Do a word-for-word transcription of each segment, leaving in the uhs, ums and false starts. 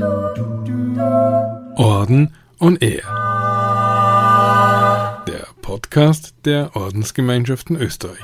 Orden on Air. Der Podcast der Ordensgemeinschaften Österreich.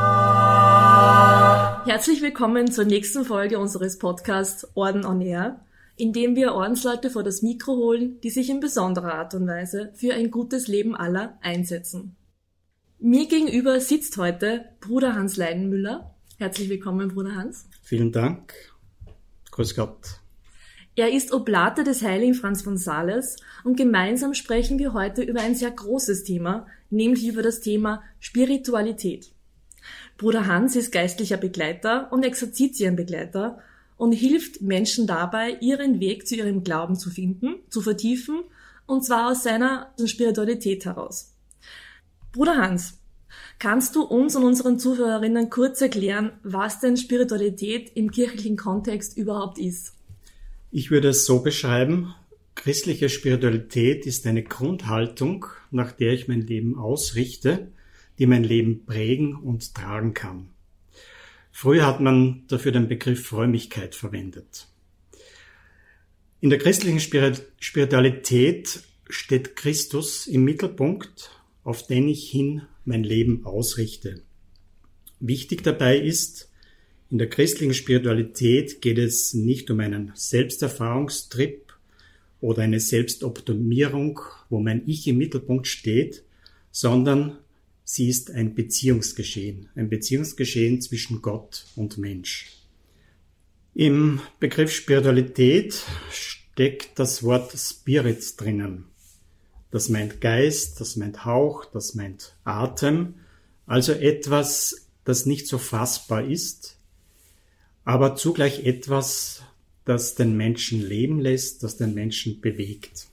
Herzlich willkommen zur nächsten Folge unseres Podcasts Orden on Air, in dem wir Ordensleute vor das Mikro holen, die sich in besonderer Art und Weise für ein gutes Leben aller einsetzen. Mir gegenüber sitzt heute Bruder Hans Leidenmüller. Herzlich willkommen, Bruder Hans. Vielen Dank. Grüß Gott. Er ist Oblate des heiligen Franz von Sales und gemeinsam sprechen wir heute über ein sehr großes Thema, nämlich über das Thema Spiritualität. Bruder Hans ist geistlicher Begleiter und Exerzitienbegleiter und hilft Menschen dabei, ihren Weg zu ihrem Glauben zu finden, zu vertiefen, und zwar aus seiner Spiritualität heraus. Bruder Hans, kannst du uns und unseren Zuhörerinnen kurz erklären, was denn Spiritualität im kirchlichen Kontext überhaupt ist? Ich würde es so beschreiben: Christliche Spiritualität ist eine Grundhaltung, nach der ich mein Leben ausrichte, die mein Leben prägen und tragen kann. Früher hat man dafür den Begriff Frömmigkeit verwendet. In der christlichen Spiritualität steht Christus im Mittelpunkt, auf den ich hin mein Leben ausrichte. Wichtig dabei ist, in der christlichen Spiritualität geht es nicht um einen Selbsterfahrungstrip oder eine Selbstoptimierung, wo mein Ich im Mittelpunkt steht, sondern sie ist ein Beziehungsgeschehen, ein Beziehungsgeschehen zwischen Gott und Mensch. Im Begriff Spiritualität steckt das Wort Spirit drinnen. Das meint Geist, das meint Hauch, das meint Atem, also etwas, das nicht so fassbar ist, aber zugleich etwas, das den Menschen leben lässt, das den Menschen bewegt.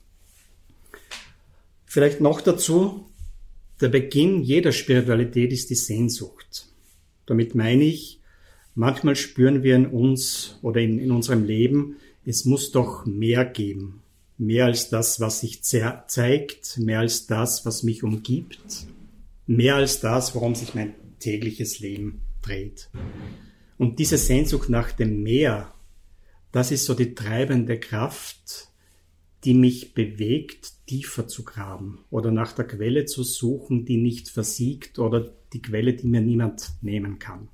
Vielleicht noch dazu: Der Beginn jeder Spiritualität ist die Sehnsucht. Damit meine ich, manchmal spüren wir in uns oder in, in unserem Leben, es muss doch mehr geben. Mehr als das, was sich ze- zeigt, mehr als das, was mich umgibt, mehr als das, worum sich mein tägliches Leben dreht. Und diese Sehnsucht nach dem Meer, das ist so die treibende Kraft, die mich bewegt, tiefer zu graben oder nach der Quelle zu suchen, die nicht versiegt, oder die Quelle, die mir niemand nehmen kann.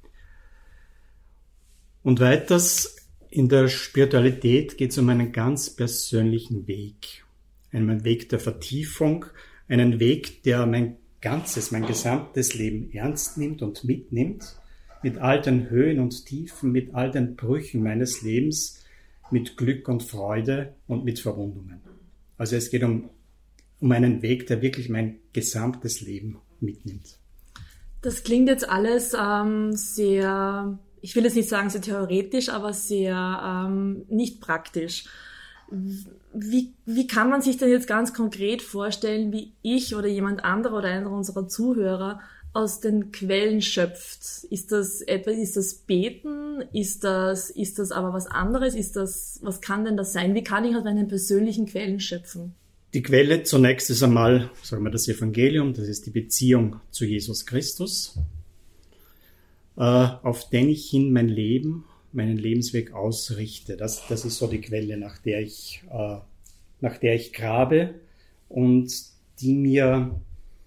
Und weiters, in der Spiritualität geht es um einen ganz persönlichen Weg. Einen Weg der Vertiefung, einen Weg, der mein ganzes, mein gesamtes Leben ernst nimmt und mitnimmt, mit all den Höhen und Tiefen, mit all den Brüchen meines Lebens, mit Glück und Freude und mit Verwundungen. Also es geht um, um einen Weg, der wirklich mein gesamtes Leben mitnimmt. Das klingt jetzt alles ähm, sehr, ich will jetzt nicht sagen sehr theoretisch, aber sehr ähm, nicht praktisch. Wie, wie kann man sich denn jetzt ganz konkret vorstellen, wie ich oder jemand anderer oder einer unserer Zuhörer aus den Quellen schöpft? Ist das etwa, ist das Beten? Ist das, ist das aber was anderes? Ist das, was kann denn das sein? Wie kann ich aus meinen persönlichen Quellen schöpfen? Die Quelle zunächst ist einmal, sagen wir, das Evangelium, das ist die Beziehung zu Jesus Christus, äh, auf den ich hin mein Leben, meinen Lebensweg ausrichte. Das, das ist so die Quelle, nach der ich, äh, nach der ich grabe und die mir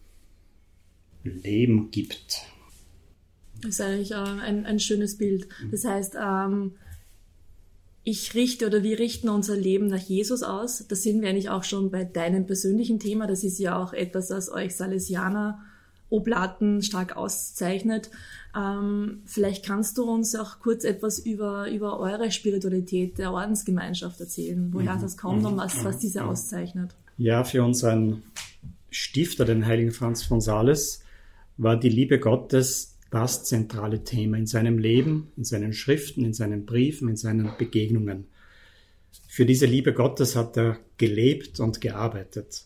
Leben gibt. Das ist eigentlich äh, ein, ein schönes Bild. Das heißt, ähm, ich richte oder wir richten unser Leben nach Jesus aus. Da sind wir eigentlich auch schon bei deinem persönlichen Thema. Das ist ja auch etwas, das euch Salesianer, Oblaten stark auszeichnet. Ähm, vielleicht kannst du uns auch kurz etwas über, über eure Spiritualität der Ordensgemeinschaft erzählen, woher mhm. das kommt und was, was diese auszeichnet. Ja, für unseren Stifter, den heiligen Franz von Sales, war die Liebe Gottes das zentrale Thema in seinem Leben, in seinen Schriften, in seinen Briefen, in seinen Begegnungen. Für diese Liebe Gottes hat er gelebt und gearbeitet.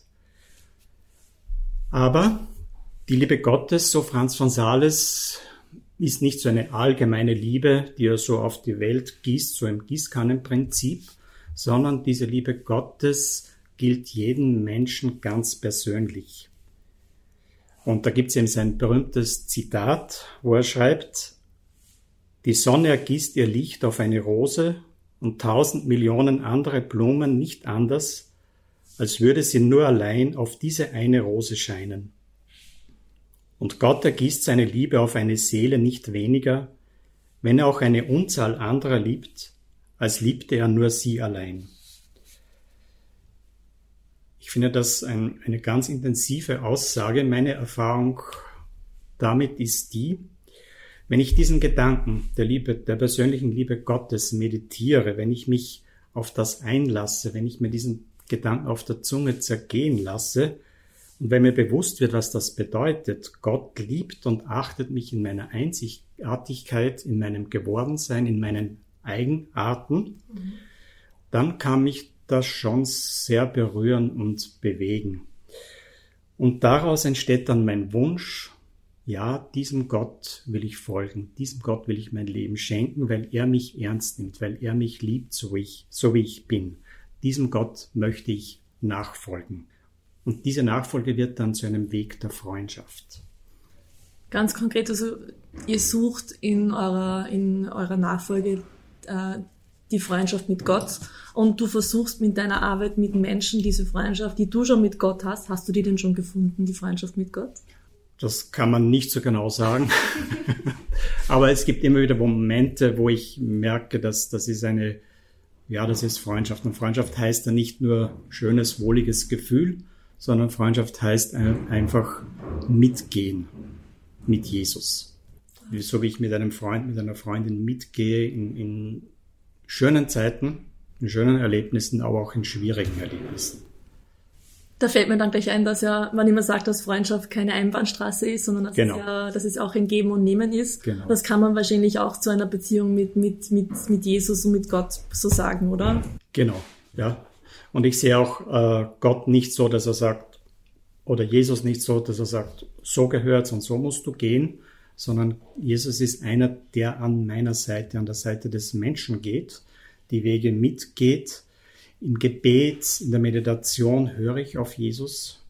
Aber die Liebe Gottes, so Franz von Sales, ist nicht so eine allgemeine Liebe, die er so auf die Welt gießt, so im Gießkannenprinzip, sondern diese Liebe Gottes gilt jedem Menschen ganz persönlich. Und da gibt es eben sein berühmtes Zitat, wo er schreibt: Die Sonne ergießt ihr Licht auf eine Rose und tausend Millionen andere Blumen nicht anders, als würde sie nur allein auf diese eine Rose scheinen. Und Gott ergießt seine Liebe auf eine Seele nicht weniger, wenn er auch eine Unzahl anderer liebt, als liebte er nur sie allein. Ich finde das ein, eine ganz intensive Aussage. Meine Erfahrung damit ist die, wenn ich diesen Gedanken der Liebe, der persönlichen Liebe Gottes meditiere, wenn ich mich auf das einlasse, wenn ich mir diesen Gedanken auf der Zunge zergehen lasse und wenn mir bewusst wird, was das bedeutet, Gott liebt und achtet mich in meiner Einzigartigkeit, in meinem Gewordensein, in meinen Eigenarten, mhm. dann kann mich das schon sehr berühren und bewegen. Und daraus entsteht dann mein Wunsch, ja, diesem Gott will ich folgen, diesem Gott will ich mein Leben schenken, weil er mich ernst nimmt, weil er mich liebt, so wie ich, so wie ich bin. Diesem Gott möchte ich nachfolgen. Und diese Nachfolge wird dann zu einem Weg der Freundschaft. Ganz konkret, also ihr sucht in eurer, in eurer Nachfolge äh, die Freundschaft mit Gott und du versuchst mit deiner Arbeit mit Menschen diese Freundschaft, die du schon mit Gott hast, hast du die denn schon gefunden, die Freundschaft mit Gott? Das kann man nicht so genau sagen. Aber es gibt immer wieder Momente, wo ich merke, dass das ist eine, ja, das ist Freundschaft. Und Freundschaft heißt ja nicht nur schönes, wohliges Gefühl, sondern Freundschaft heißt einfach mitgehen mit Jesus. So wie ich mit einem Freund, mit einer Freundin mitgehe in, in schönen Zeiten, in schönen Erlebnissen, aber auch in schwierigen Erlebnissen. Da fällt mir dann gleich ein, dass ja, man immer sagt, dass Freundschaft keine Einbahnstraße ist, sondern dass, genau. es, ja, dass es auch ein Geben und Nehmen ist. Genau. Das kann man wahrscheinlich auch zu einer Beziehung mit, mit, mit, mit Jesus und mit Gott so sagen, oder? Genau, ja. Und ich sehe auch äh, Gott nicht so, dass er sagt, oder Jesus nicht so, dass er sagt, so gehört's und so musst du gehen, sondern Jesus ist einer, der an meiner Seite, an der Seite des Menschen geht, die Wege mitgeht. Im Gebet, in der Meditation höre ich auf Jesus,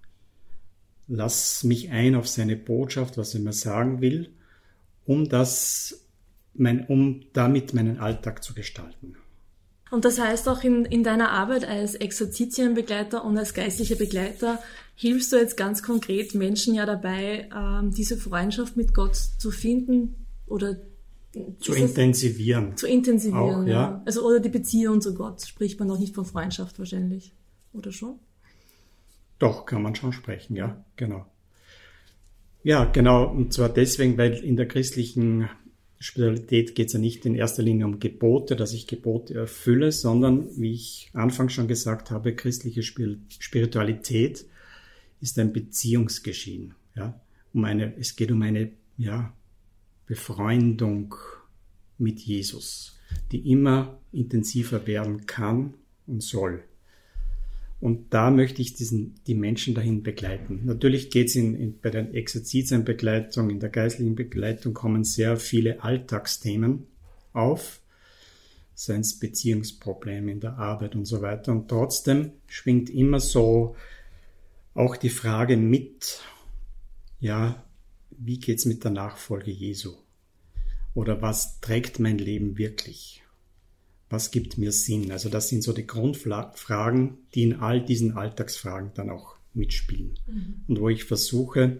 lass mich ein auf seine Botschaft, was er mir sagen will, um das, mein, um damit meinen Alltag zu gestalten. Und das heißt auch in, in deiner Arbeit als Exerzitienbegleiter und als geistlicher Begleiter hilfst du jetzt ganz konkret Menschen ja dabei, ähm, diese Freundschaft mit Gott zu finden oder zu intensivieren. Zu intensivieren, auch, ja. ja. Also, oder die Beziehung zu Gott spricht man noch nicht von Freundschaft wahrscheinlich, oder schon? Doch, kann man schon sprechen, ja, genau. Ja, genau, und zwar deswegen, weil in der christlichen Spiritualität geht es ja nicht in erster Linie um Gebote, dass ich Gebote erfülle, sondern, wie ich anfangs schon gesagt habe, christliche Spiritualität ist ein Beziehungsgeschehen, ja. Um eine, es geht um eine, ja, Befreundung mit Jesus, die immer intensiver werden kann und soll. Und da möchte ich diesen, die Menschen dahin begleiten. Natürlich geht es in, in, bei der Exerzitienbegleitung, in der geistlichen Begleitung kommen sehr viele Alltagsthemen auf, seien es Beziehungsprobleme in der Arbeit und so weiter. Und trotzdem schwingt immer so auch die Frage mit, ja, wie geht's mit der Nachfolge Jesu? Oder was trägt mein Leben wirklich? Was gibt mir Sinn? Also das sind so die Grundfragen, die in all diesen Alltagsfragen dann auch mitspielen. Mhm. Und wo ich versuche,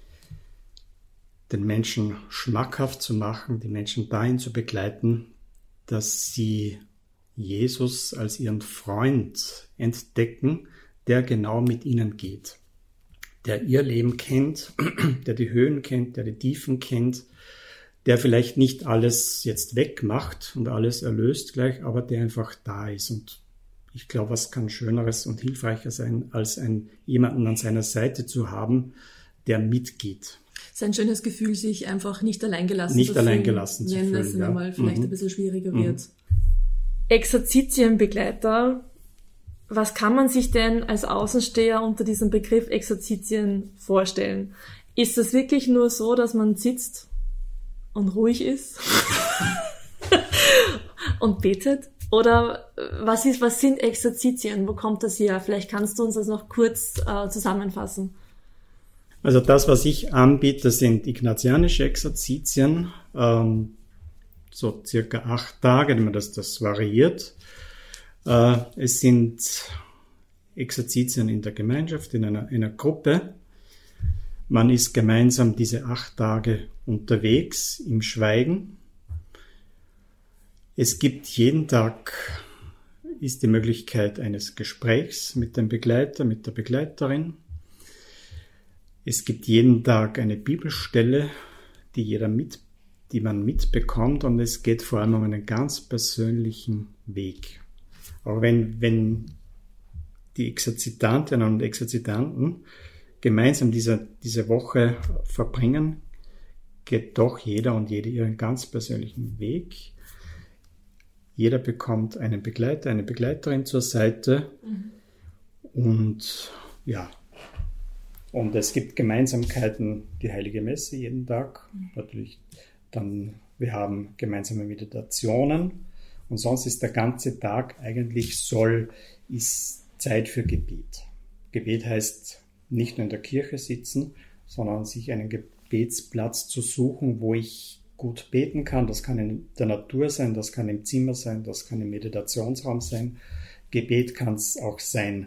den Menschen schmackhaft zu machen, die Menschen dahin zu begleiten, dass sie Jesus als ihren Freund entdecken, der genau mit ihnen geht. Der ihr Leben kennt, der die Höhen kennt, der die Tiefen kennt, der vielleicht nicht alles jetzt wegmacht und alles erlöst gleich, aber der einfach da ist. Und ich glaube, was kann Schöneres und hilfreicher sein, als ein, jemanden an seiner Seite zu haben, der mitgeht. Es ist ein schönes Gefühl, sich einfach nicht allein gelassen nicht zu fühlen. Nicht allein gelassen zu fühlen, wenn es ja. einmal vielleicht mhm. ein bisschen schwieriger mhm. wird. Exerzitienbegleiter. Was kann man sich denn als Außensteher unter diesem Begriff Exerzitien vorstellen? Ist das wirklich nur so, dass man sitzt und ruhig ist und betet? Oder was ist, was sind Exerzitien? Wo kommt das her? Vielleicht kannst du uns das noch kurz äh, zusammenfassen. Also das, was ich anbiete, sind ignatianische Exerzitien. Ähm, so circa acht Tage, das, das variiert. Äh, es sind Exerzitien in der Gemeinschaft, in einer, in einer Gruppe. Man ist gemeinsam diese acht Tage unterwegs im Schweigen. Es gibt jeden Tag ist die Möglichkeit eines Gesprächs mit dem Begleiter, mit der Begleiterin. Es gibt jeden Tag eine Bibelstelle, die jeder mit, die man mitbekommt, und es geht vor allem um einen ganz persönlichen Weg. Auch wenn, wenn die Exerzitantinnen und Exerzitanten gemeinsam diese, diese Woche verbringen, geht doch jeder und jede ihren ganz persönlichen Weg. Jeder bekommt einen Begleiter, eine Begleiterin zur Seite. Mhm. Und ja, und es gibt Gemeinsamkeiten, die Heilige Messe jeden Tag. Mhm. Natürlich dann, wir haben gemeinsame Meditationen. Und sonst ist der ganze Tag eigentlich soll, ist Zeit für Gebet. Gebet heißt nicht nur in der Kirche sitzen, sondern sich einen Gebetsplatz zu suchen, wo ich gut beten kann. Das kann in der Natur sein, das kann im Zimmer sein, das kann im Meditationsraum sein. Gebet kann es auch sein,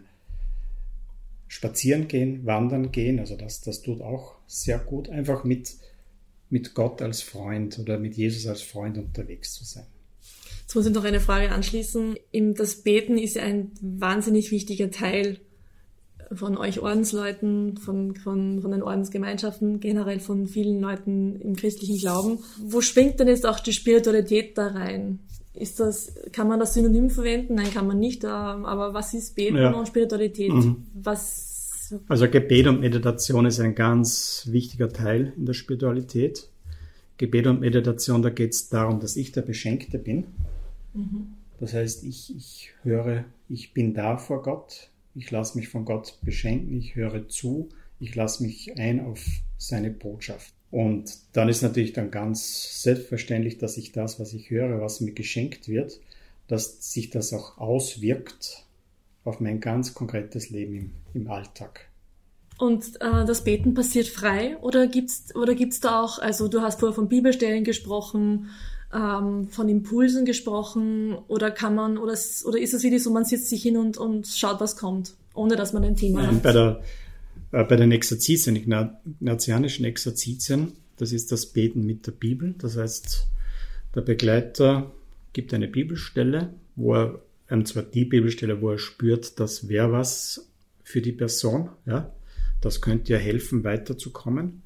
spazieren gehen, wandern gehen. Also das, das tut auch sehr gut, einfach mit, mit Gott als Freund oder mit Jesus als Freund unterwegs zu sein. Jetzt muss ich noch eine Frage anschließen. Das Beten ist ja ein wahnsinnig wichtiger Teil von euch Ordensleuten, von, von, von den Ordensgemeinschaften, generell von vielen Leuten im christlichen Glauben. Wo schwingt denn jetzt auch die Spiritualität da rein? Ist das, kann man das synonym verwenden? Nein, kann man nicht. Aber was ist Beten ja. und Spiritualität? Mhm. Was? Also Gebet und Meditation ist ein ganz wichtiger Teil in der Spiritualität. Gebet und Meditation, da geht es darum, dass ich der Beschenkte bin. Mhm. Das heißt, ich, ich höre, ich bin da vor Gott. Ich lasse mich von Gott beschenken, ich höre zu, ich lasse mich ein auf seine Botschaft. Und dann ist natürlich dann ganz selbstverständlich, dass ich das, was ich höre, was mir geschenkt wird, dass sich das auch auswirkt auf mein ganz konkretes Leben im, im Alltag. Und äh, das Beten passiert frei oder gibt's oder gibt's da auch, also du hast vorher von Bibelstellen gesprochen, ähm, von Impulsen gesprochen, oder kann man, oder, oder ist es wirklich so, man sitzt sich hin und, und schaut, was kommt, ohne dass man ein Thema Nein, hat? Bei, der, äh, bei den Exerzitien, ignatianischen Exerzitien, das ist das Beten mit der Bibel. Das heißt, der Begleiter gibt eine Bibelstelle, wo er, ähm, zwar die Bibelstelle, wo er spürt, das wäre was für die Person, ja, das könnte ja helfen, weiterzukommen.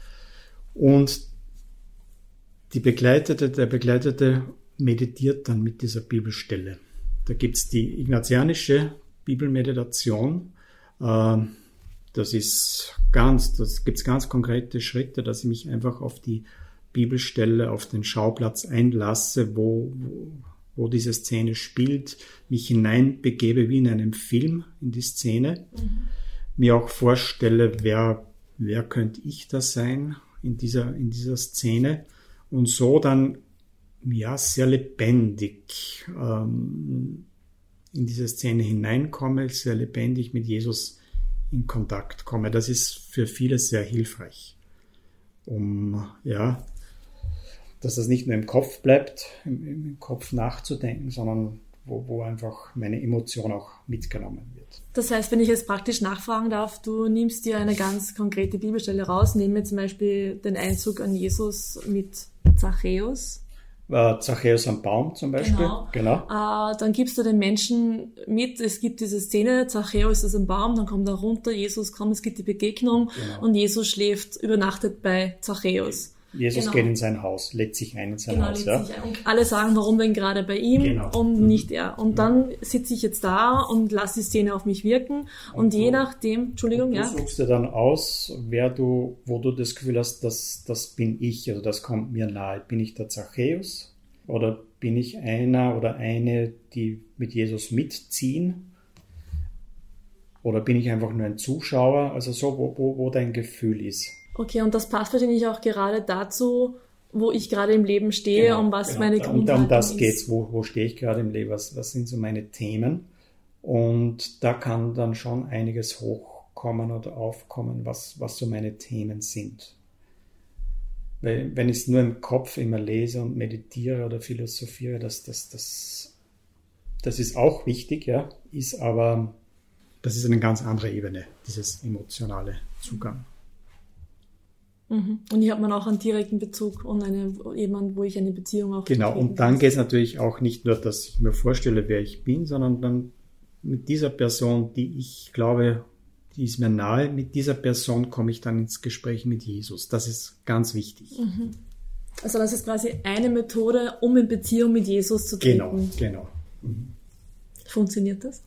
Und die Begleitete, der Begleitete meditiert dann mit dieser Bibelstelle. Da gibt es die ignatianische Bibelmeditation. Das ist ganz, das gibt es ganz konkrete Schritte, dass ich mich einfach auf die Bibelstelle, auf den Schauplatz einlasse, wo, wo, wo diese Szene spielt, mich hineinbegebe wie in einem Film in die Szene. Mhm. Mir auch vorstelle, wer, wer könnte ich da sein in dieser, in dieser Szene. Und so dann, ja, sehr lebendig ähm, in diese Szene hineinkomme, sehr lebendig mit Jesus in Kontakt komme. Das ist für viele sehr hilfreich, um, ja, dass das nicht nur im Kopf bleibt, im, im Kopf nachzudenken, sondern wo, wo einfach meine Emotion auch mitgenommen wird. Das heißt, wenn ich jetzt praktisch nachfragen darf, du nimmst dir eine ganz konkrete Bibelstelle raus, nehmen wir zum Beispiel den Einzug an Jesus mit Zachäus. Äh, Zachäus am Baum zum Beispiel. Genau. genau. Äh, dann gibst du den Menschen mit, es gibt diese Szene, Zachäus ist am Baum, dann kommt er runter, Jesus kommt, es gibt die Begegnung genau. und Jesus schläft, übernachtet bei Zachäus. Jesus genau. geht in sein Haus, lädt sich ein in sein genau, Haus. Ja? Und alle sagen, warum denn gerade bei ihm genau. und nicht er. Und dann sitze ich jetzt da und lasse die Szene auf mich wirken. Und, und je du, nachdem, Entschuldigung, und du ja. Du suchst dir dann aus, wer du, wo du das Gefühl hast, das, das bin ich, also das kommt mir nahe. Bin ich der Zachäus oder bin ich einer oder eine, die mit Jesus mitziehen? Oder bin ich einfach nur ein Zuschauer? Also so, wo, wo, wo dein Gefühl ist. Okay, und das passt wahrscheinlich auch gerade dazu, wo ich gerade im Leben stehe, genau, um was genau. meine Grundhaltung um das ist. Geht's, wo, wo stehe ich gerade im Leben, was, was sind so meine Themen? Und da kann dann schon einiges hochkommen oder aufkommen, was, was so meine Themen sind. Weil wenn ich es nur im Kopf immer lese und meditiere oder philosophiere, das, das, das, das ist auch wichtig, ja, ist aber, das ist eine ganz andere Ebene, dieses emotionale Zugang. Mhm. Und hier hat man auch einen direkten Bezug und eine, jemand, wo ich eine Beziehung auch... Genau, und dann geht es natürlich auch nicht nur, dass ich mir vorstelle, wer ich bin, sondern dann mit dieser Person, die ich glaube, die ist mir nahe, mit dieser Person komme ich dann ins Gespräch mit Jesus. Das ist ganz wichtig. Mhm. Also das ist quasi eine Methode, um in Beziehung mit Jesus zu treten. Genau, genau. Mhm. Funktioniert das?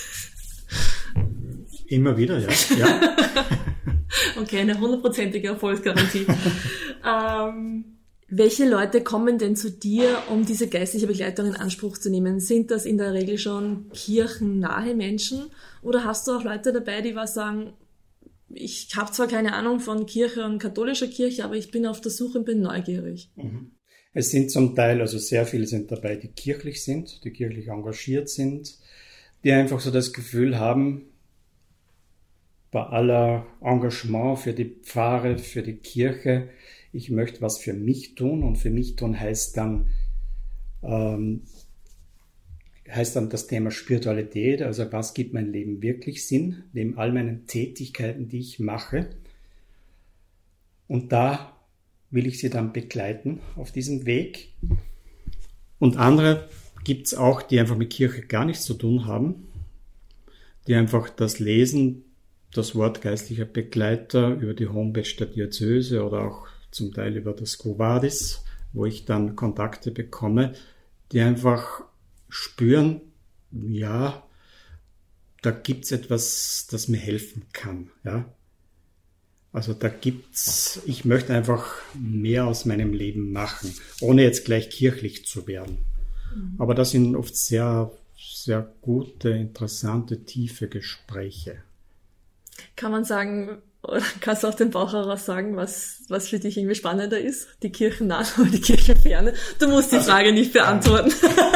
Immer wieder, ja. ja. Okay, eine hundertprozentige Erfolgsgarantie. ähm, welche Leute kommen denn zu dir, um diese geistliche Begleitung in Anspruch zu nehmen? Sind das in der Regel schon kirchennahe Menschen? Oder hast du auch Leute dabei, die was sagen, ich habe zwar keine Ahnung von Kirche und katholischer Kirche, aber ich bin auf der Suche und bin neugierig? Mhm. Es sind zum Teil, also sehr viele sind dabei, die kirchlich sind, die kirchlich engagiert sind, die einfach so das Gefühl haben, bei aller Engagement für die Pfarre, für die Kirche, ich möchte was für mich tun, und für mich tun heißt dann, ähm, heißt dann das Thema Spiritualität, also was gibt mein Leben wirklich Sinn, neben all meinen Tätigkeiten, die ich mache. Und da will ich sie dann begleiten auf diesem Weg. Und andere gibt es auch, die einfach mit Kirche gar nichts zu tun haben, die einfach das lesen, das Wort geistlicher Begleiter über die Homepage der Diözese oder auch zum Teil über das Quo Vadis, wo ich dann Kontakte bekomme, die einfach spüren, ja, da gibt's etwas, das mir helfen kann, ja. Also da gibt's, ich möchte einfach mehr aus meinem Leben machen, ohne jetzt gleich kirchlich zu werden. Mhm. Aber das sind oft sehr, sehr gute, interessante, tiefe Gespräche. Kann man sagen, oder kannst du auch den Bauch heraus sagen, was, was für dich irgendwie spannender ist? Die Kirchennahe oder die Kirchenferne? Du musst die also, Frage nicht beantworten.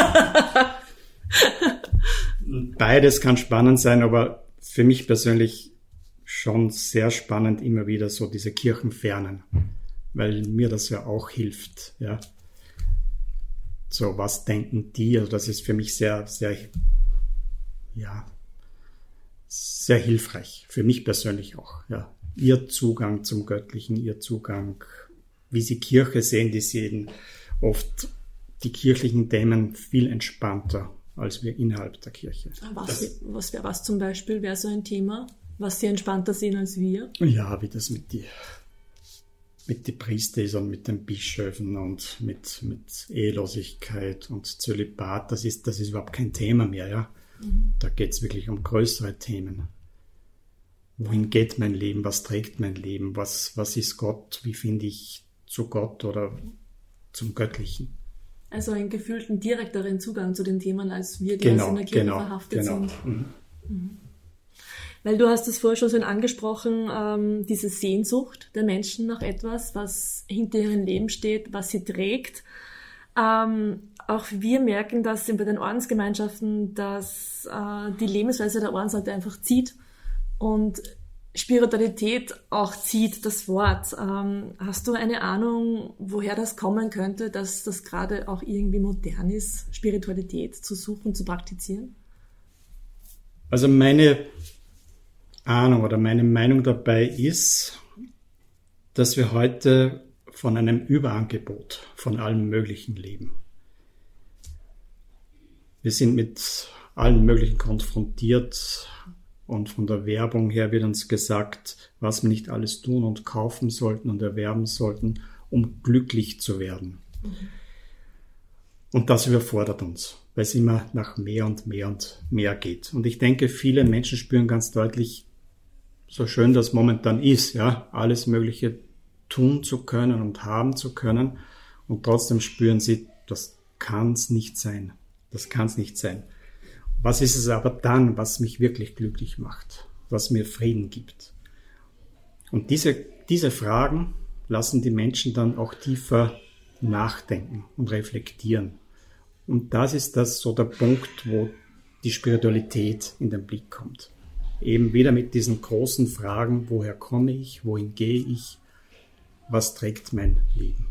Beides kann spannend sein, aber für mich persönlich schon sehr spannend immer wieder so diese Kirchenfernen, weil mir das ja auch hilft, ja. So, was denken die? Also das ist für mich sehr, sehr, ja, sehr hilfreich, für mich persönlich auch, ja. Ihr Zugang zum Göttlichen, ihr Zugang, wie sie Kirche sehen, die sehen oft die kirchlichen Themen viel entspannter als wir innerhalb der Kirche. Was, was wäre was zum Beispiel, wäre so ein Thema, was sie entspannter sehen als wir? Ja, wie das mit die mit die Priester ist und mit den Bischöfen und mit, mit Ehelosigkeit und Zölibat, das ist, das ist überhaupt kein Thema mehr, ja. Mhm. Da geht es wirklich um größere Themen. Wohin geht mein Leben? Was trägt mein Leben? Was, was ist Gott? Wie finde ich zu Gott oder zum Göttlichen? Also einen gefühlten direkteren Zugang zu den Themen, als wir, die genau, in der Kirche genau, verhaftet genau. sind. Mhm. Mhm. Weil du hast es vorher schon so angesprochen, ähm, diese Sehnsucht der Menschen nach etwas, was hinter ihrem Leben steht, was sie trägt. Ähm, auch wir merken das bei den Ordensgemeinschaften, dass äh, die Lebensweise der Ordensleute einfach zieht und Spiritualität auch zieht, das Wort. Ähm, hast du eine Ahnung, woher das kommen könnte, dass das gerade auch irgendwie modern ist, Spiritualität zu suchen, zu praktizieren? Also meine Ahnung oder meine Meinung dabei ist, dass wir heute von einem Überangebot von allem Möglichen leben. Wir sind mit allen Möglichen konfrontiert und von der Werbung her wird uns gesagt, was wir nicht alles tun und kaufen sollten und erwerben sollten, um glücklich zu werden. Mhm. Und das überfordert uns, weil es immer nach mehr und mehr und mehr geht. Und ich denke, viele Menschen spüren ganz deutlich, so schön das momentan ist, ja, alles Mögliche tun zu können und haben zu können. Und trotzdem spüren sie, das kann es nicht sein. Das kann es nicht sein. Was ist es aber dann, was mich wirklich glücklich macht, was mir Frieden gibt? Und diese, diese Fragen lassen die Menschen dann auch tiefer nachdenken und reflektieren. Und das ist das so der Punkt, wo die Spiritualität in den Blick kommt. Eben wieder mit diesen großen Fragen, woher komme ich, wohin gehe ich, was trägt mein Leben.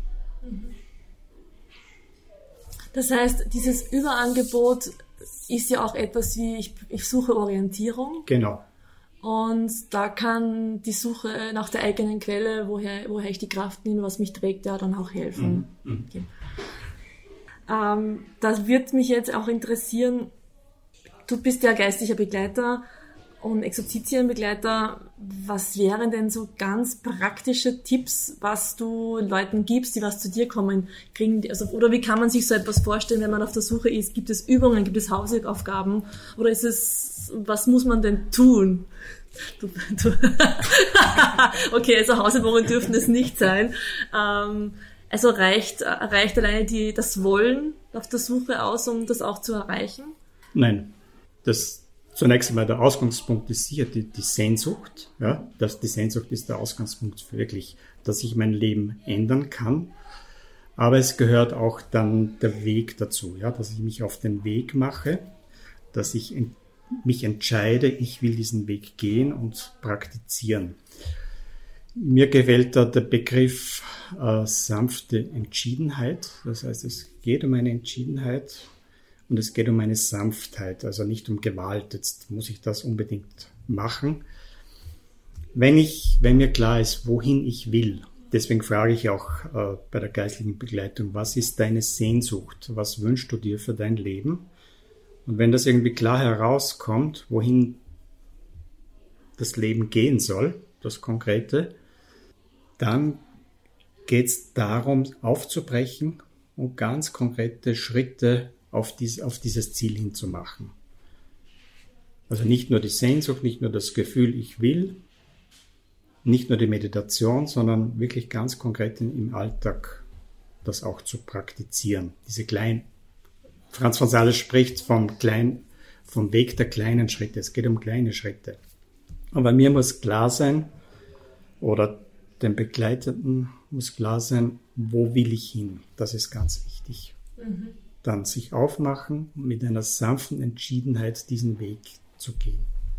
Das heißt, dieses Überangebot ist ja auch etwas wie, ich, ich suche Orientierung. Genau. Und da kann die Suche nach der eigenen Quelle, woher, woher ich die Kraft nehme, was mich trägt, ja dann auch helfen. Mhm. Okay. Ähm, das wird mich jetzt auch interessieren, du bist ja geistlicher Begleiter und Exerzitienbegleiter. Was wären denn so ganz praktische Tipps, was du Leuten gibst, die was zu dir kommen? Kriegen die, also, oder wie kann man sich so etwas vorstellen, wenn man auf der Suche ist? Gibt es Übungen, gibt es Hausaufgaben? Oder ist es, was muss man denn tun? Du, du okay, also Hausaufgaben dürfen es nicht sein. Ähm, also reicht, reicht alleine die, das Wollen auf der Suche aus, um das auch zu erreichen? Nein, das zunächst einmal der Ausgangspunkt ist hier die, die Sehnsucht. Ja, das, die Sehnsucht ist der Ausgangspunkt für wirklich, dass ich mein Leben ändern kann. Aber es gehört auch dann der Weg dazu, ja, dass ich mich auf den Weg mache, dass ich in, mich entscheide, ich will diesen Weg gehen und praktizieren. Mir gefällt da der Begriff äh, sanfte Entschiedenheit. Das heißt, es geht um eine Entschiedenheit. Und es geht um eine Sanftheit, also nicht um Gewalt. Jetzt muss ich das unbedingt machen. Wenn ich, wenn mir klar ist, wohin ich will, deswegen frage ich auch äh, bei der geistlichen Begleitung, was ist deine Sehnsucht? Was wünschst du dir für dein Leben? Und wenn das irgendwie klar herauskommt, wohin das Leben gehen soll, das Konkrete, dann geht es darum, aufzubrechen und ganz konkrete Schritte auf, dies, auf dieses Ziel hinzumachen. Also nicht nur die Sehnsucht, nicht nur das Gefühl, ich will, nicht nur die Meditation, sondern wirklich ganz konkret im Alltag das auch zu praktizieren. Diese kleinen, Franz von Sales spricht vom, klein, vom Weg der kleinen Schritte. Es geht um kleine Schritte. Aber mir muss klar sein, oder dem Begleiteten muss klar sein, wo will ich hin? Das ist ganz wichtig. Mhm. Dann sich aufmachen, mit einer sanften Entschiedenheit diesen Weg zu gehen.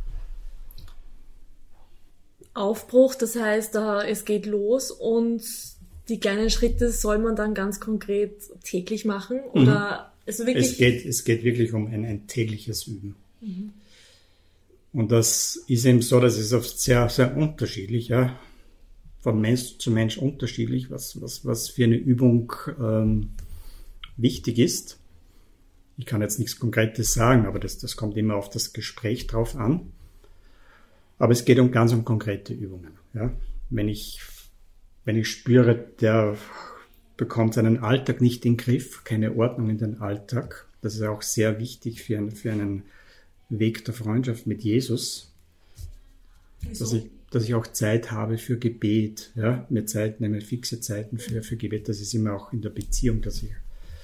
Aufbruch, das heißt, es geht los und die kleinen Schritte soll man dann ganz konkret täglich machen? Oder mhm. also wirklich? Es geht, es geht wirklich um ein, ein tägliches Üben. Mhm. Und das ist eben so, dass es oft sehr, sehr unterschiedlich, ja, von Mensch zu Mensch unterschiedlich, was, was, was für eine Übung ähm, wichtig ist. Ich kann jetzt nichts Konkretes sagen, aber das, das kommt immer auf das Gespräch drauf an. Aber es geht um ganz um konkrete Übungen. Ja? Wenn ich, wenn ich spüre, der bekommt seinen Alltag nicht in den Griff, keine Ordnung in den Alltag, das ist auch sehr wichtig für, einen, für einen Weg der Freundschaft mit Jesus, dass ich, dass ich auch Zeit habe für Gebet, ja? Mir Zeit nehme, fixe Zeiten für, für Gebet, das ist immer auch in der Beziehung, dass ich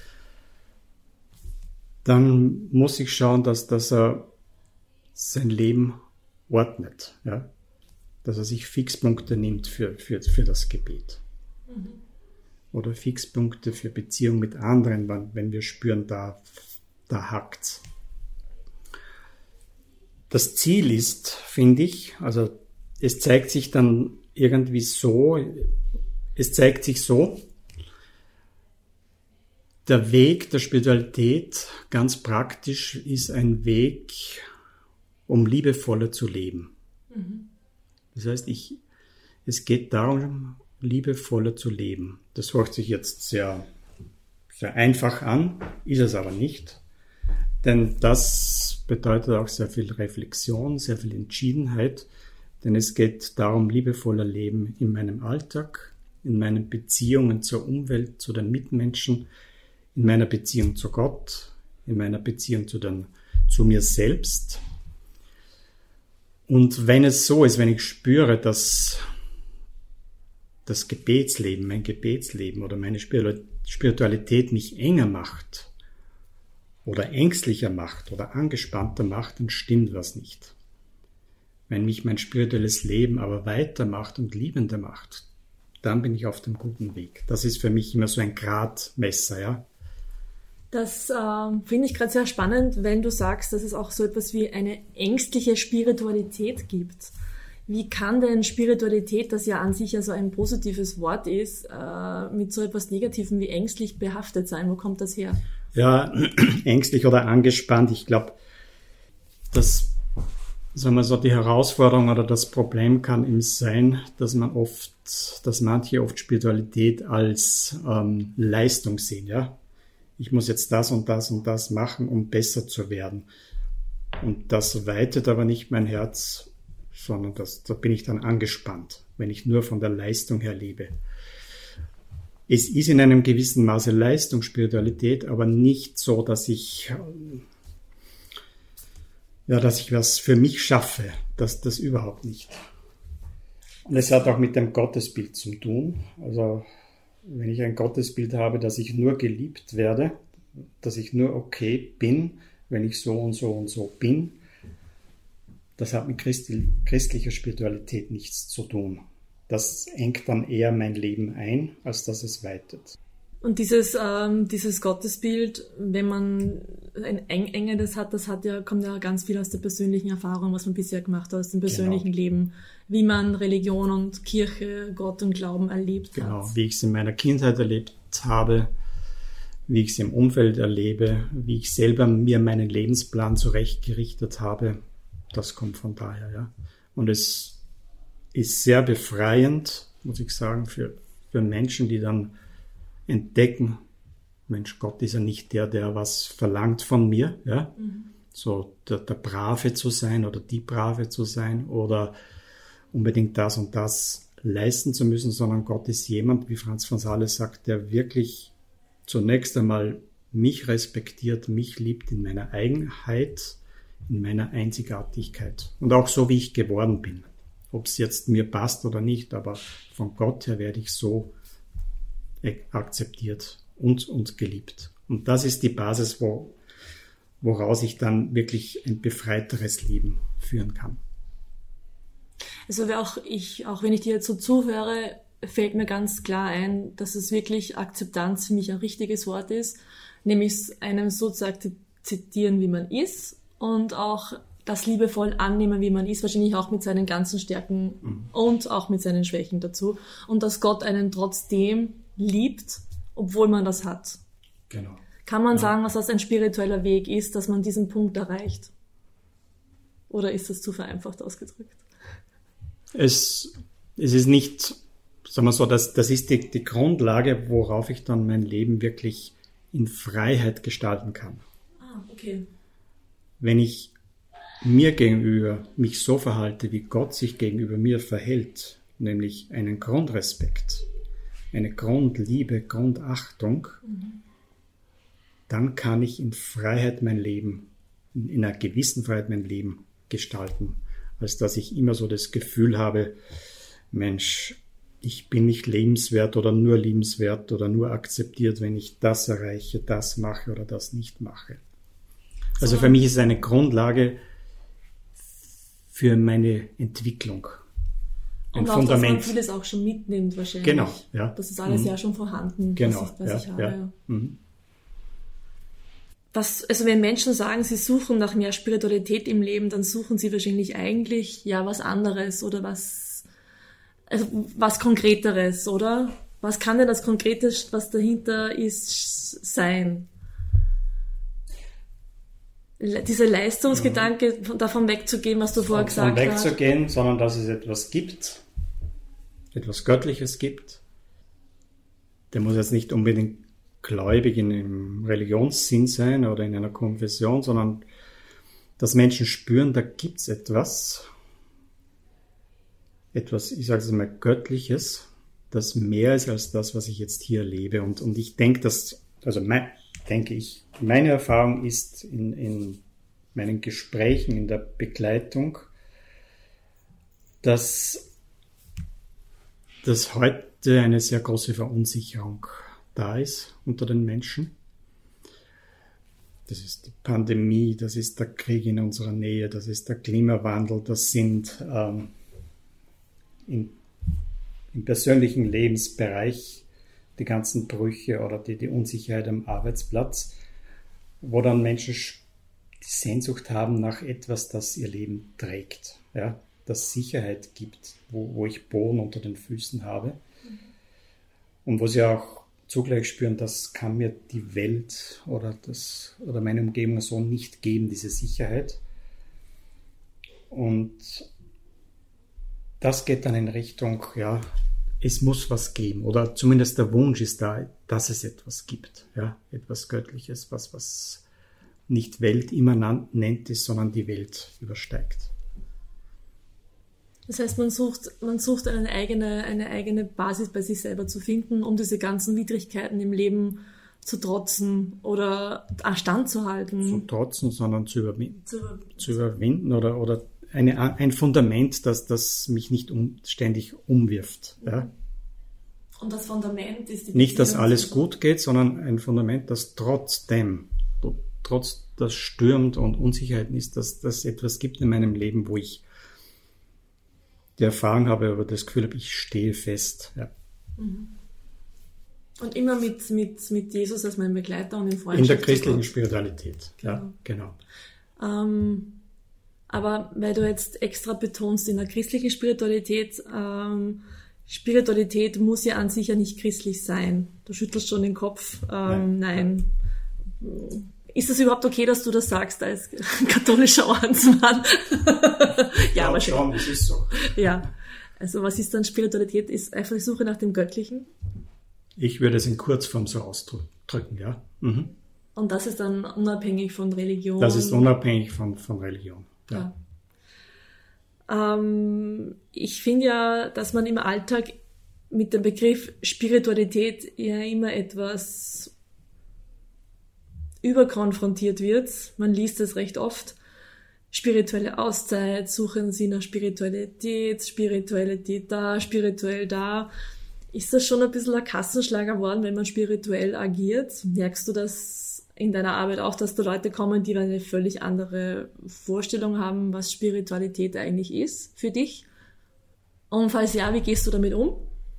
dann muss ich schauen, dass, dass er sein Leben ordnet, ja? Dass er sich Fixpunkte nimmt für, für, für das Gebet. Mhm. Oder Fixpunkte für Beziehung mit anderen, wenn, wenn wir spüren, da, da hakt's. Das Ziel ist, finde ich, also es zeigt sich dann irgendwie so, es zeigt sich so, der Weg der Spiritualität, ganz praktisch, ist ein Weg, um liebevoller zu leben. Mhm. Das heißt, ich, es geht darum, liebevoller zu leben. Das hört sich jetzt sehr, sehr einfach an, ist es aber nicht. Denn das bedeutet auch sehr viel Reflexion, sehr viel Entschiedenheit. Denn es geht darum, liebevoller leben in meinem Alltag, in meinen Beziehungen zur Umwelt, zu den Mitmenschen, in meiner Beziehung zu Gott, in meiner Beziehung zu, den, zu mir selbst. Und wenn es so ist, wenn ich spüre, dass das Gebetsleben, mein Gebetsleben oder meine Spiritualität mich enger macht oder ängstlicher macht oder angespannter macht, dann stimmt was nicht. Wenn mich mein spirituelles Leben aber weitermacht und liebender macht, dann bin ich auf dem guten Weg. Das ist für mich immer so ein Gradmesser, ja. Das äh, finde ich gerade sehr spannend, wenn du sagst, dass es auch so etwas wie eine ängstliche Spiritualität gibt. Wie kann denn Spiritualität, das ja an sich ja so ein positives Wort ist, äh, mit so etwas Negativem wie ängstlich behaftet sein? Wo kommt das her? Ja, ängstlich oder angespannt. Ich glaube, dass, sagen wir so, die Herausforderung oder das Problem kann eben sein, dass man oft, dass manche oft Spiritualität als ähm, Leistung sehen, ja. Ich muss jetzt das und das und das machen, um besser zu werden. Und das weitet aber nicht mein Herz, sondern das, da bin ich dann angespannt, wenn ich nur von der Leistung her lebe. Es ist in einem gewissen Maße Leistung, Spiritualität, aber nicht so, dass ich, ja, dass ich was für mich schaffe. Das, das überhaupt nicht. Und es hat auch mit dem Gottesbild zu tun. Also, wenn ich ein Gottesbild habe, dass ich nur geliebt werde, dass ich nur okay bin, wenn ich so und so und so bin, das hat mit Christi, christlicher Spiritualität nichts zu tun. Das engt dann eher mein Leben ein, als dass es weitet. Und dieses, ähm, dieses Gottesbild, wenn man ein eng, enges hat, das hat ja, kommt ja ganz viel aus der persönlichen Erfahrung, was man bisher gemacht hat, aus dem persönlichen genau. Leben, wie man Religion und Kirche, Gott und Glauben erlebt genau, hat. Wie ich es in meiner Kindheit erlebt habe, wie ich es im Umfeld erlebe, wie ich selber mir meinen Lebensplan zurechtgerichtet habe, das kommt von daher, ja. Und es ist sehr befreiend, muss ich sagen, für, für Menschen, die dann entdecken, Mensch, Gott ist ja nicht der, der was verlangt von mir, ja, mhm. so der, der Brave zu sein oder die Brave zu sein oder unbedingt das und das leisten zu müssen, sondern Gott ist jemand, wie Franz von Sales sagt, der wirklich zunächst einmal mich respektiert, mich liebt in meiner Eigenheit, in meiner Einzigartigkeit und auch so, wie ich geworden bin. Ob es jetzt mir passt oder nicht, aber von Gott her werde ich so akzeptiert und, und geliebt. Und das ist die Basis, wo, woraus ich dann wirklich ein befreiteres Leben führen kann. Also auch ich, auch wenn ich dir jetzt so zuhöre, fällt mir ganz klar ein, dass es wirklich Akzeptanz für mich ein richtiges Wort ist, nämlich einem so zu akzeptieren, wie man ist und auch das liebevoll annehmen, wie man ist, wahrscheinlich auch mit seinen ganzen Stärken mhm. und auch mit seinen Schwächen dazu. Und dass Gott einen trotzdem liebt, obwohl man das hat. Genau. Kann man ja. sagen, dass das ein spiritueller Weg ist, dass man diesen Punkt erreicht? Oder ist das zu vereinfacht ausgedrückt? Es, es ist nicht, sagen wir so, das, das ist die, die Grundlage, worauf ich dann mein Leben wirklich in Freiheit gestalten kann. Ah, okay. Wenn ich mir gegenüber mich so verhalte, wie Gott sich gegenüber mir verhält, nämlich einen Grundrespekt, eine Grundliebe, Grundachtung, mhm. dann kann ich in Freiheit mein Leben, in einer gewissen Freiheit mein Leben gestalten, als dass ich immer so das Gefühl habe, Mensch, ich bin nicht lebenswert oder nur liebenswert oder nur akzeptiert, wenn ich das erreiche, das mache oder das nicht mache. Also für mich ist es eine Grundlage für meine Entwicklung. Ein und auch, Fundament. dass man vieles auch schon mitnimmt wahrscheinlich. Genau, ja. Das ist alles mhm. ja schon vorhanden, genau, was ich, was ja, ich habe. Ja. Ja. Mhm. Was, also wenn Menschen sagen, sie suchen nach mehr Spiritualität im Leben, dann suchen sie wahrscheinlich eigentlich ja was anderes oder was, also was Konkreteres, oder? Was kann denn das Konkrete, was dahinter ist, sein? Dieser Leistungsgedanke, mhm. davon wegzugehen, was du vorher gesagt hast. Davon wegzugehen, sondern dass es etwas gibt, etwas Göttliches gibt. Der muss jetzt nicht unbedingt gläubig in einem Religionssinn sein oder in einer Konfession, sondern dass Menschen spüren, da gibt's etwas, etwas, ich sage es mal, Göttliches, das mehr ist als das, was ich jetzt hier erlebe. Und, und ich denke, dass, also mein, denke ich, meine Erfahrung ist in, in meinen Gesprächen, in der Begleitung, dass, dass heute eine sehr große Verunsicherung da ist unter den Menschen. Das ist die Pandemie, das ist der Krieg in unserer Nähe, das ist der Klimawandel, das sind ähm, in, im persönlichen Lebensbereich die ganzen Brüche oder die, die Unsicherheit am Arbeitsplatz, wo dann Menschen die Sehnsucht haben nach etwas, das ihr Leben trägt. Ja? das Sicherheit gibt, wo, wo ich Boden unter den Füßen habe. Und wo sie auch zugleich spüren, das kann mir die Welt oder, das, oder meine Umgebung so nicht geben, diese Sicherheit. Und das geht dann in Richtung, ja, es muss was geben. Oder zumindest der Wunsch ist da, dass es etwas gibt. Ja, etwas Göttliches, was, was nicht weltimmanent ist, sondern die Welt übersteigt. Das heißt, man sucht, man sucht eine eigene, eine eigene Basis bei sich selber zu finden, um diese ganzen Widrigkeiten im Leben zu trotzen oder standzuhalten. Zu trotzen, sondern zu überwinden. Zu überwinden, zu überwinden oder, oder eine, ein Fundament, das, das mich nicht um, ständig umwirft. Ja? Und das Fundament ist die Nicht, dass alles gut geht, sondern ein Fundament, das trotzdem, trotz das stürmt und Unsicherheiten ist, dass das etwas gibt in meinem Leben, wo ich die Erfahrung habe, aber das Gefühl habe, ich stehe fest. Ja. Und immer mit, mit, mit Jesus als mein Begleiter und in Freundschaft. In der christlichen Spiritualität, ja, genau. Ähm, aber weil du jetzt extra betonst, in der christlichen Spiritualität, ähm, Spiritualität muss ja an sich ja nicht christlich sein. Du schüttelst schon den Kopf. Ähm, nein. nein. Ist es überhaupt okay, dass du das sagst als katholischer Ordensmann? Ja, aber schon. Es ist so. Ja. Also was ist dann Spiritualität? Ist einfach die Suche nach dem Göttlichen? Ich würde es in Kurzform so ausdrücken, ja. Mhm. Und das ist dann unabhängig von Religion? Das ist unabhängig von, von Religion, ja. ja. Ähm, ich finde ja, dass man im Alltag mit dem Begriff Spiritualität ja immer etwas überkonfrontiert wird. Man liest es recht oft. Spirituelle Auszeit, suchen Sie nach Spiritualität, Spiritualität da, spirituell da. Ist das schon ein bisschen ein Kassenschlager geworden, wenn man spirituell agiert? Merkst du das in deiner Arbeit auch, dass da Leute kommen, die eine völlig andere Vorstellung haben, was Spiritualität eigentlich ist für dich? Und falls ja, wie gehst du damit um?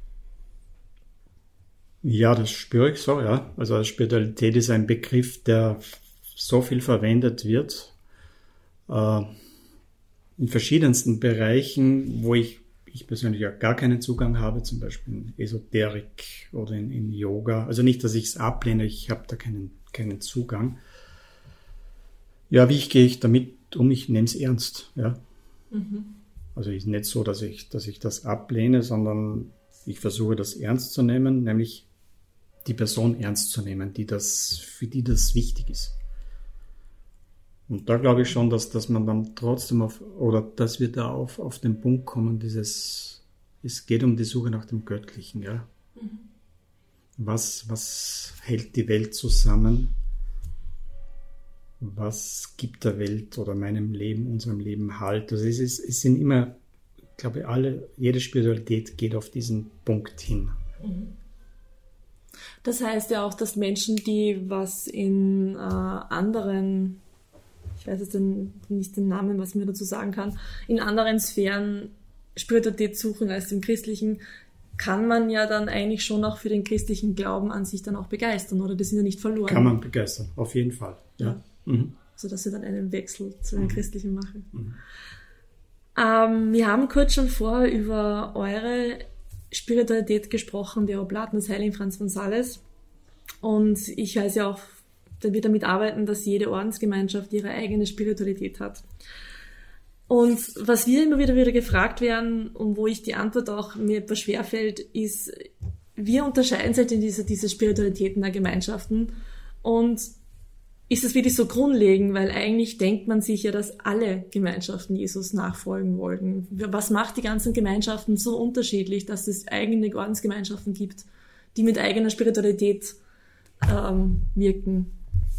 Ja, das spüre ich so, ja. Also Spiritualität ist ein Begriff, der so viel verwendet wird, äh, in verschiedensten Bereichen, wo ich, ich persönlich ja gar keinen Zugang habe, zum Beispiel in Esoterik oder in, in Yoga. Also nicht, dass ich es ablehne, ich habe da keinen, keinen Zugang. Ja, wie gehe ich damit um? Ich nehme es ernst, ja. Mhm. Also es ist nicht so, dass ich, dass ich das ablehne, sondern ich versuche das ernst zu nehmen, nämlich die Person ernst zu nehmen, die das, für die das wichtig ist. Und da glaube ich schon, dass, dass man dann trotzdem auf, oder dass wir da auf, auf den Punkt kommen, dieses, es geht um die Suche nach dem Göttlichen, ja. Mhm. Was, was hält die Welt zusammen? Was gibt der Welt oder meinem Leben, unserem Leben Halt? Also es ist, es sind immer, ich glaube, alle, jede Spiritualität geht auf diesen Punkt hin. Mhm. Das heißt ja auch, dass Menschen, die was in äh, anderen, ich weiß jetzt den, nicht den Namen, was ich mir dazu sagen kann, in anderen Sphären Spiritualität suchen als im Christlichen, kann man ja dann eigentlich schon auch für den christlichen Glauben an sich dann auch begeistern, oder? Die sind ja nicht verloren. Kann man begeistern, auf jeden Fall. Ja. ja. Mhm. Also dass sie dann einen Wechsel zu den mhm. Christlichen machen. Mhm. Ähm, wir haben kurz schon vorher über eure Spiritualität gesprochen, der Oblaten des Heiligen Franz von Sales. Und ich weiß ja auch, da wir damit arbeiten, dass jede Ordensgemeinschaft ihre eigene Spiritualität hat. Und was wir immer wieder wieder gefragt werden und wo ich die Antwort auch mir etwas schwerfällt, ist, wir unterscheiden sich in diese, diese Spiritualitäten der Gemeinschaften. Und ist es wirklich so grundlegend, weil eigentlich denkt man sich ja, dass alle Gemeinschaften Jesus nachfolgen wollten. Was macht die ganzen Gemeinschaften so unterschiedlich, dass es eigene Ordensgemeinschaften gibt, die mit eigener Spiritualität ähm, wirken?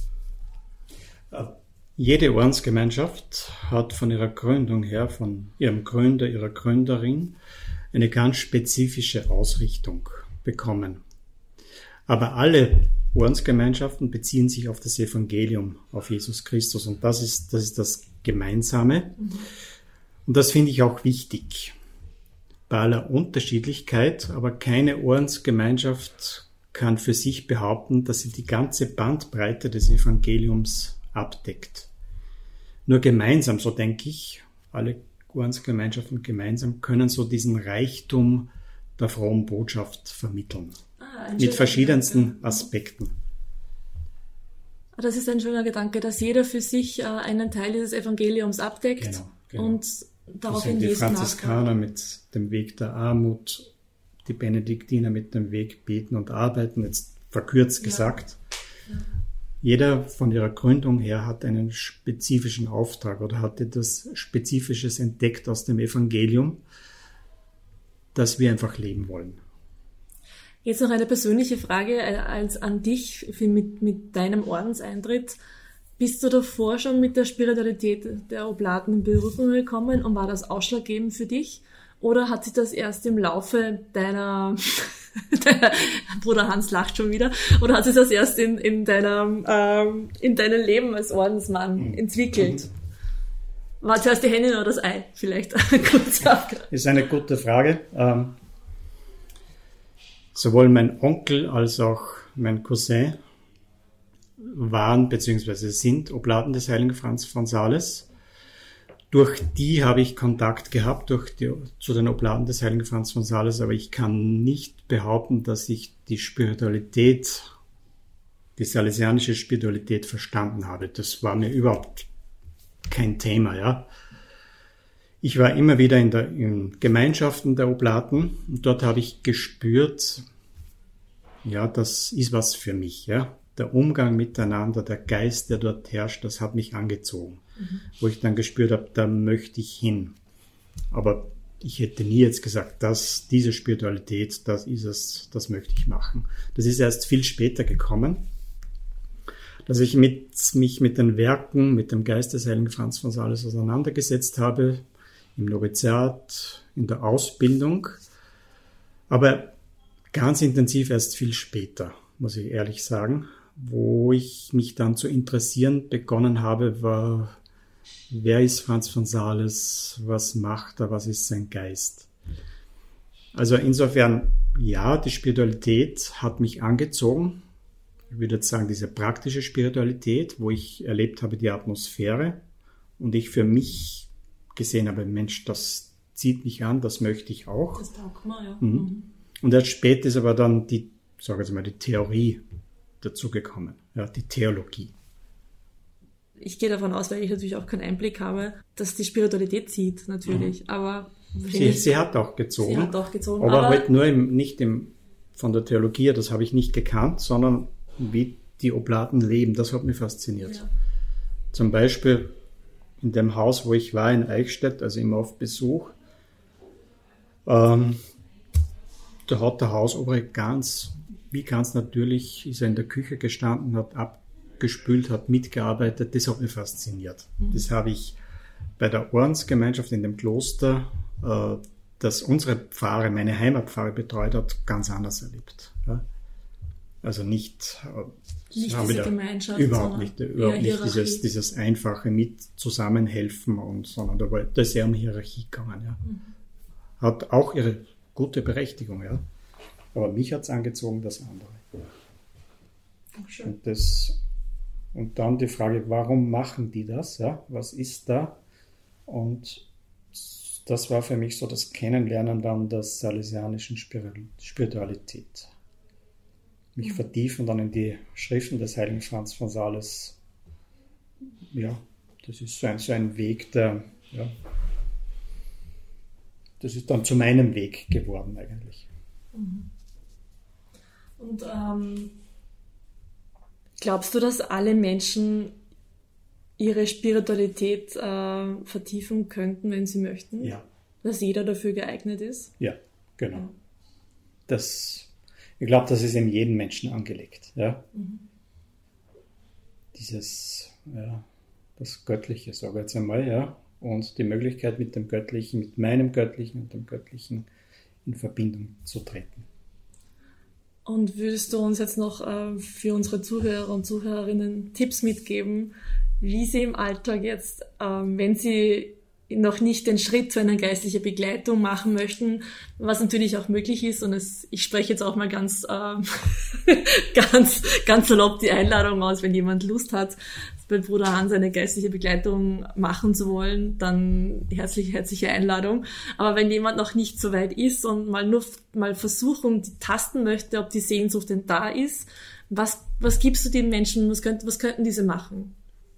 Jede Ordensgemeinschaft hat von ihrer Gründung her, von ihrem Gründer, ihrer Gründerin, eine ganz spezifische Ausrichtung bekommen. Aber alle Ordensgemeinschaften beziehen sich auf das Evangelium, auf Jesus Christus, und das ist das, ist das Gemeinsame. Mhm. Und das finde ich auch wichtig. Bei aller Unterschiedlichkeit, aber keine Ordensgemeinschaft kann für sich behaupten, dass sie die ganze Bandbreite des Evangeliums abdeckt. Nur gemeinsam, so denke ich, alle Ordensgemeinschaften gemeinsam können so diesen Reichtum der frohen Botschaft vermitteln. Ah, mit verschiedensten Gedanke. Aspekten. Das ist ein schöner Gedanke, dass jeder für sich äh, einen Teil dieses Evangeliums abdeckt genau, genau. und daraufhin die Jesus Franziskaner mit dem Weg der Armut, die Benediktiner mit dem Weg Beten und Arbeiten, jetzt verkürzt ja. gesagt. Ja. Jeder von ihrer Gründung her hat einen spezifischen Auftrag oder hat etwas Spezifisches entdeckt aus dem Evangelium, das wir einfach leben wollen. Jetzt noch eine persönliche Frage als an dich für mit, mit deinem Ordenseintritt. Bist du davor schon mit der Spiritualität der Oblaten in Berührung gekommen und war das ausschlaggebend für dich? Oder hat sich das erst im Laufe deiner, deiner Bruder Hans lacht schon wieder, oder hat sich das erst in, in deiner, ähm, in deinem Leben als Ordensmann mhm. entwickelt? War zuerst die Henne oder das Ei? Vielleicht kurz abgefragt. Ist eine gute Frage. Ähm, sowohl mein Onkel als auch mein Cousin waren bzw. sind Oblaten des heiligen Franz von Sales. Durch die habe ich Kontakt gehabt durch die, zu den Oblaten des heiligen Franz von Sales, aber ich kann nicht behaupten, dass ich die Spiritualität, die salesianische Spiritualität verstanden habe. Das war mir überhaupt kein Thema, ja. Ich war immer wieder in der in Gemeinschaften der Oblaten und dort habe ich gespürt, ja, das ist was für mich, ja. Der Umgang miteinander, der Geist, der dort herrscht, das hat mich angezogen. Mhm. Wo ich dann gespürt habe, da möchte ich hin. Aber ich hätte nie jetzt gesagt, dass diese Spiritualität, das ist es, das möchte ich machen. Das ist erst viel später gekommen, dass ich mit, mich mit den Werken, mit dem Geist des heiligen Franz von Sales auseinandergesetzt habe, im Noviziat, in der Ausbildung, aber ganz intensiv erst viel später, muss ich ehrlich sagen. Wo ich mich dann zu interessieren begonnen habe, war, wer ist Franz von Sales, was macht er, was ist sein Geist? Also insofern, ja, die Spiritualität hat mich angezogen. Ich würde jetzt sagen, diese praktische Spiritualität, wo ich erlebt habe die Atmosphäre und ich für mich gesehen habe, Mensch, das zieht mich an, das möchte ich auch. Das taugt man, ja. Mhm. Und erst spät ist aber dann die, sag jetzt mal, die Theorie dazugekommen, ja, die Theologie. Ich gehe davon aus, weil ich natürlich auch keinen Einblick habe, dass die Spiritualität zieht, natürlich. Mhm. Aber sie, ich, sie hat auch gezogen. Sie hat auch gezogen. Aber, aber halt nur im, nicht im, von der Theologie, das habe ich nicht gekannt, sondern wie die Oblaten leben, das hat mich fasziniert. Ja. Zum Beispiel in dem Haus, wo ich war, in Eichstätt, also immer auf Besuch, ähm, da hat der Hausobere ganz Wie ganz natürlich ist er in der Küche gestanden, hat abgespült, hat mitgearbeitet. Das hat mich fasziniert. Mhm. Das habe ich bei der Ordensgemeinschaft in dem Kloster, äh, das unsere Pfarre, meine Heimatpfarre betreut hat, ganz anders erlebt. Ja? Also nicht, äh, nicht diese da, Gemeinschaft, überhaupt nicht, überhaupt nicht dieses, dieses einfache mit Zusammenhelfen, und, sondern da war das sehr um Hierarchie gegangen. Ja? Mhm. Hat auch ihre gute Berechtigung, ja. Aber mich hat es angezogen, das andere. Und, das, und dann die Frage, warum machen die das? Ja? Was ist da? Und das war für mich so das Kennenlernen dann der salesianischen Spiritualität. Mich mhm. vertiefen dann in die Schriften des heiligen Franz von Sales. Ja, das ist so ein, so ein Weg, der, ja, das ist dann zu meinem Weg geworden eigentlich. Mhm. Und ähm, glaubst du, dass alle Menschen ihre Spiritualität äh, vertiefen könnten, wenn sie möchten? Ja. Dass jeder dafür geeignet ist? Ja, genau. Ja. Das, ich glaube, das ist in jedem Menschen angelegt. Ja? Mhm. Dieses, ja, das Göttliche, sage ich jetzt einmal, ja, und die Möglichkeit mit dem Göttlichen, mit meinem Göttlichen und dem Göttlichen in Verbindung zu treten. Und würdest du uns jetzt noch äh, für unsere Zuhörer und Zuhörerinnen Tipps mitgeben, wie sie im Alltag jetzt, äh, wenn sie noch nicht den Schritt zu einer geistlichen Begleitung machen möchten, was natürlich auch möglich ist, und es, ich spreche jetzt auch mal ganz, äh, ganz, ganz salopp die Einladung aus, wenn jemand Lust hat, bei Bruder Hans eine geistliche Begleitung machen zu wollen, dann herzliche, herzliche Einladung. Aber wenn jemand noch nicht so weit ist und mal nur mal versuchen, tasten möchte, ob die Sehnsucht denn da ist, was, was gibst du den Menschen, was, könnt, was könnten diese machen?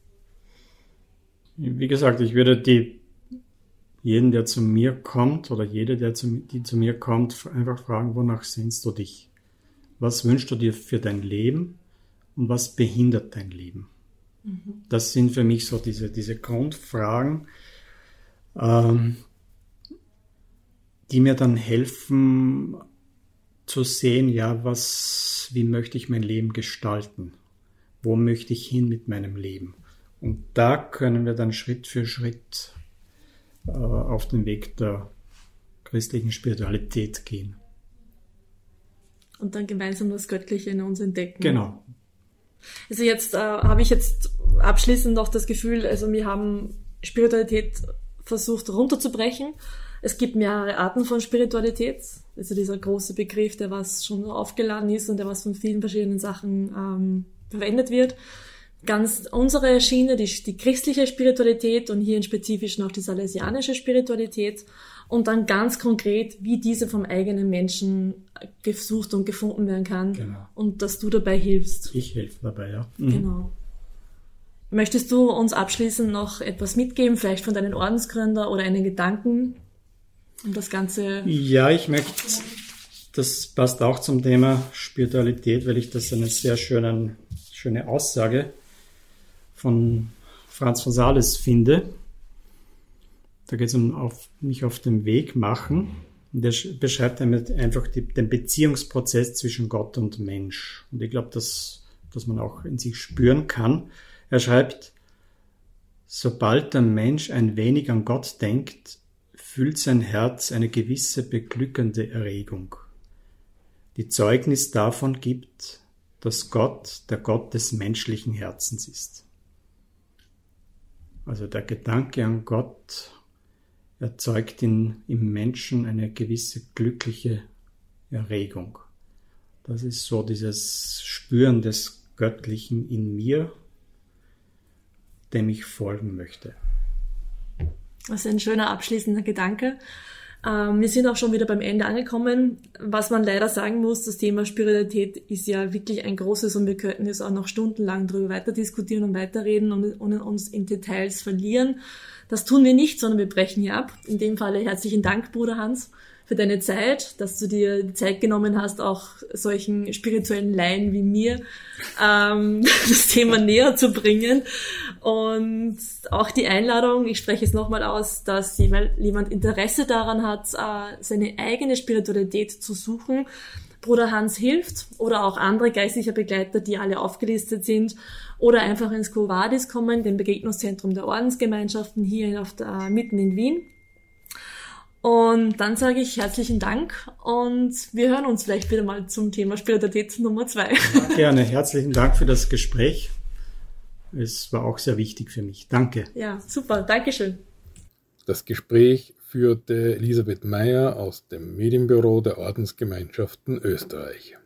Wie gesagt, ich würde die jeden, der zu mir kommt, oder jede, der zu, die zu mir kommt, einfach fragen, wonach sehnst du dich? Was wünschst du dir für dein Leben und was behindert dein Leben? Mhm. Das sind für mich so diese, diese Grundfragen, ähm, die mir dann helfen zu sehen, ja, was, wie möchte ich mein Leben gestalten? Wo möchte ich hin mit meinem Leben? Und da können wir dann Schritt für Schritt äh, auf den Weg der christlichen Spiritualität gehen. Und dann gemeinsam das Göttliche in uns entdecken. Genau. Also jetzt äh, habe ich jetzt abschließend noch das Gefühl, also wir haben Spiritualität versucht runterzubrechen. Es gibt mehrere Arten von Spiritualität. Also dieser große Begriff, der was schon aufgeladen ist und der was von vielen verschiedenen Sachen ähm, verwendet wird. Ganz unsere Schiene, die, die christliche Spiritualität und hier im Spezifischen auch die salesianische Spiritualität. Und dann ganz konkret, wie diese vom eigenen Menschen gesucht und gefunden werden kann. Genau. Und dass du dabei hilfst. Ich helfe dabei, ja. Mhm. Genau. Möchtest du uns abschließend noch etwas mitgeben, vielleicht von deinen Ordensgründer oder einen Gedanken, um das Ganze... Ja, ich möchte, das passt auch zum Thema Spiritualität, weil ich das eine sehr schöne, schöne Aussage von Franz von Sales finde. Da geht es um auf, mich auf den Weg machen. Und der beschreibt einfach die, den Beziehungsprozess zwischen Gott und Mensch. Und ich glaube, dass, dass man auch in sich spüren kann. Er schreibt, sobald der Mensch ein wenig an Gott denkt, fühlt sein Herz eine gewisse beglückende Erregung, die Zeugnis davon gibt, dass Gott der Gott des menschlichen Herzens ist. Also der Gedanke an Gott erzeugt in, im Menschen eine gewisse glückliche Erregung. Das ist so dieses Spüren des Göttlichen in mir, dem ich folgen möchte. Das ist ein schöner abschließender Gedanke. Ähm, wir sind auch schon wieder beim Ende angekommen. Was man leider sagen muss, das Thema Spiritualität ist ja wirklich ein großes und wir könnten jetzt auch noch stundenlang darüber weiter diskutieren und weiterreden und, und uns in Details verlieren. Das tun wir nicht, sondern wir brechen hier ab. In dem Falle herzlichen Dank, Bruder Hans, für deine Zeit, dass du dir die Zeit genommen hast, auch solchen spirituellen Laien wie mir ähm, das Thema näher zu bringen. Und auch die Einladung, ich spreche es nochmal aus, dass jemand Interesse daran hat, seine eigene Spiritualität zu suchen. Bruder Hans hilft oder auch andere geistliche Begleiter, die alle aufgelistet sind, oder einfach ins Quo Vadis kommen, dem Begegnungszentrum der Ordensgemeinschaften hier auf der, mitten in Wien. Und dann sage ich herzlichen Dank und wir hören uns vielleicht wieder mal zum Thema Spiritualität Nummer zwei. Ja, gerne, herzlichen Dank für das Gespräch. Es war auch sehr wichtig für mich. Danke. Ja, super, Dankeschön. Das Gespräch führte Elisabeth Meyer aus dem Medienbüro der Ordensgemeinschaften Österreich.